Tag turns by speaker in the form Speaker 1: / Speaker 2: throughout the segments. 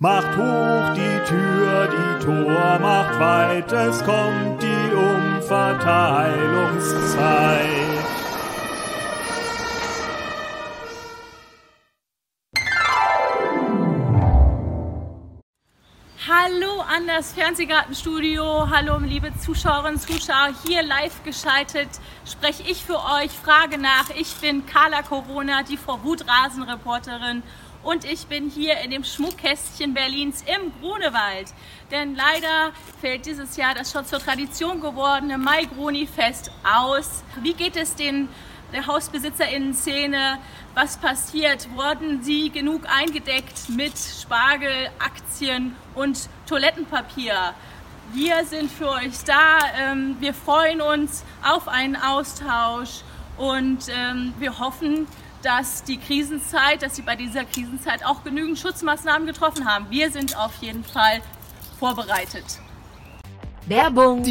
Speaker 1: Macht hoch die Tür, die Tor macht weit, es kommt die Umverteilungszeit.
Speaker 2: Hallo an das Fernsehgartenstudio, hallo liebe Zuschauerinnen und Zuschauer, hier live geschaltet spreche ich für euch, frage nach. Ich bin Carla Corona, die Vorhutrasen-Reporterin. Und ich bin hier in dem Schmuckkästchen Berlins im Grunewald. Denn leider fällt dieses Jahr das schon zur Tradition gewordene Mai-Gruni-Fest aus. Wie geht es der HausbesitzerInnen-Szene? Was passiert? Wurden sie genug eingedeckt mit Spargel, Aktien und Toilettenpapier? Wir sind für euch da. Wir freuen uns auf einen Austausch und wir hoffen, dass sie bei dieser Krisenzeit auch genügend Schutzmaßnahmen getroffen haben. Wir sind auf jeden Fall vorbereitet.
Speaker 3: Werbung!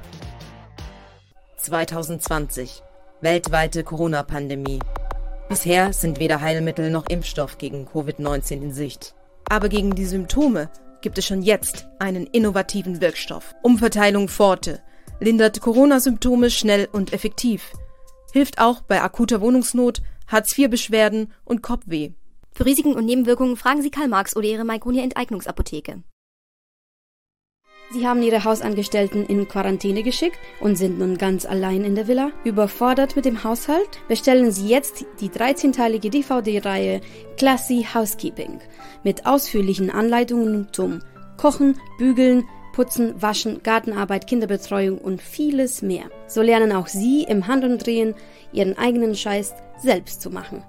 Speaker 3: 2020. Weltweite Corona-Pandemie. Bisher sind weder Heilmittel noch Impfstoff gegen Covid-19 in Sicht. Aber gegen die Symptome gibt es schon jetzt einen innovativen Wirkstoff. Umverteilung Forte lindert Corona-Symptome schnell und effektiv. Hilft auch bei akuter Wohnungsnot, Hartz-IV-Beschwerden und Kopfweh.
Speaker 4: Für Risiken und Nebenwirkungen fragen Sie Karl Marx oder Ihre Mai-Gruni-Enteignungsapotheke.
Speaker 5: Sie haben Ihre Hausangestellten in Quarantäne geschickt und sind nun ganz allein in der Villa. Überfordert mit dem Haushalt? Bestellen Sie jetzt die 13-teilige DVD-Reihe Classy Housekeeping mit ausführlichen Anleitungen zum Kochen, Bügeln, Putzen, Waschen, Gartenarbeit, Kinderbetreuung und vieles mehr. So lernen auch Sie im Handumdrehen Ihren eigenen Scheiß selbst zu machen.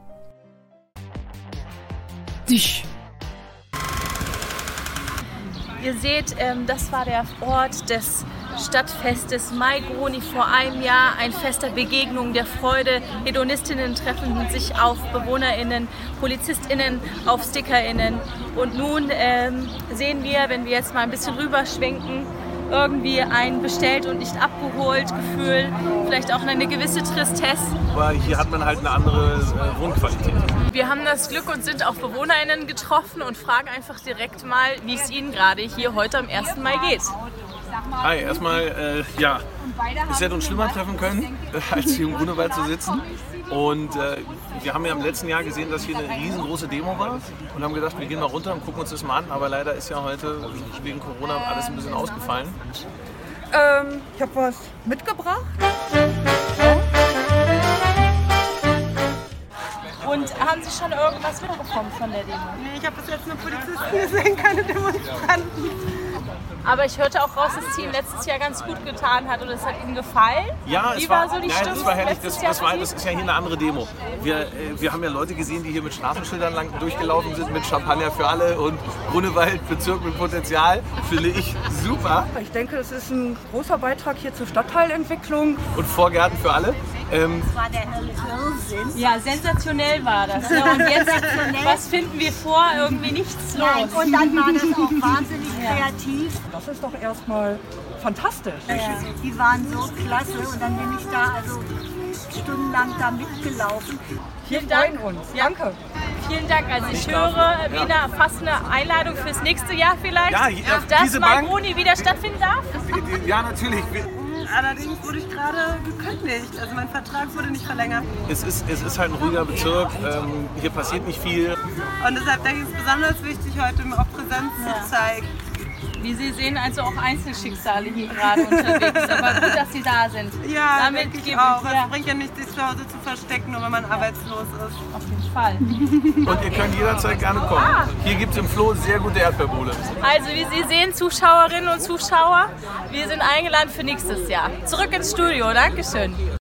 Speaker 2: Ihr seht, das war der Ort des Stadtfestes Mai-Gruni vor einem Jahr. Ein Fest der Begegnung, der Freude. Hedonistinnen treffen sich auf BewohnerInnen, PolizistInnen auf StickerInnen. Und nun sehen wir, wenn wir jetzt mal ein bisschen rüberschwenken, irgendwie ein bestellt und nicht abgeholt Gefühl, vielleicht auch eine gewisse Tristesse.
Speaker 6: Aber hier hat man halt eine andere Wohnqualität.
Speaker 2: Wir haben das Glück und sind auf BewohnerInnen getroffen und fragen einfach direkt mal, wie es Ihnen gerade hier heute am 1. Mai geht.
Speaker 6: Hi, erstmal, es hätte uns schlimmer treffen können, als hier im Grunewald zu sitzen. Und wir haben ja im letzten Jahr gesehen, dass hier eine riesengroße Demo war und haben gedacht, wir gehen mal runter und gucken uns das mal an. Aber leider ist ja heute wegen Corona alles ein bisschen ausgefallen.
Speaker 7: Ich habe was mitgebracht.
Speaker 2: Und haben Sie schon irgendwas mitbekommen von der Demo?
Speaker 7: Nee, ich habe bis jetzt nur Polizisten gesehen, keine Demonstranten.
Speaker 2: Aber ich hörte auch raus, dass es Ihnen letztes Jahr ganz gut getan hat und es hat Ihnen gefallen.
Speaker 6: Ja,
Speaker 2: Wie war so die Stimmung?
Speaker 6: Das war herrlich. Das ist ja hier eine andere Demo. Wir haben ja Leute gesehen, die hier mit Straßenschildern lang durchgelaufen sind, mit Champagner für alle und Grunewald, Bezirk mit Potenzial. Finde ich super.
Speaker 7: Ich denke, es ist ein großer Beitrag hier zur Stadtteilentwicklung.
Speaker 6: Und Vorgärten für alle.
Speaker 8: Das war der Irrsinn.
Speaker 2: Ja, sensationell war das. Ne? Und jetzt, was finden wir vor? Irgendwie nichts los.
Speaker 8: Nein, und dann war das auch wahnsinnig kreativ.
Speaker 7: Das ist doch erstmal fantastisch.
Speaker 8: Die waren so klasse und dann bin ich da also stundenlang da mitgelaufen.
Speaker 2: Vielen Dank.
Speaker 7: Uns. Danke.
Speaker 2: Vielen Dank. Also ich höre, Wiener, fast eine Einladung fürs nächste Jahr vielleicht,
Speaker 6: Ja,
Speaker 2: dass Mai-Gruni wieder stattfinden darf?
Speaker 6: Ja, natürlich.
Speaker 7: Allerdings wurde ich gerade gekündigt. Also mein Vertrag wurde nicht verlängert.
Speaker 6: Es ist halt ein ruhiger Bezirk. Hier passiert nicht viel.
Speaker 7: Und deshalb denke ich, es ist besonders wichtig, heute auch Präsenz zu zeigen.
Speaker 2: Wie Sie sehen, also auch Einzelschicksale hier gerade unterwegs. Aber gut, dass Sie da sind.
Speaker 7: Ja,
Speaker 2: damit
Speaker 7: denke ich
Speaker 2: gebe
Speaker 7: auch.
Speaker 2: ich,
Speaker 7: Es bringt ja nichts, sich zu Hause zu verstecken, nur wenn man arbeitslos ist.
Speaker 2: auf jeden Fall.
Speaker 6: Und ihr könnt jederzeit gerne kommen. Hier gibt es im Floh sehr gute Erdbeerbude.
Speaker 2: Also wie Sie sehen, Zuschauerinnen und Zuschauer, wir sind eingeladen für nächstes Jahr. Zurück ins Studio. Dankeschön.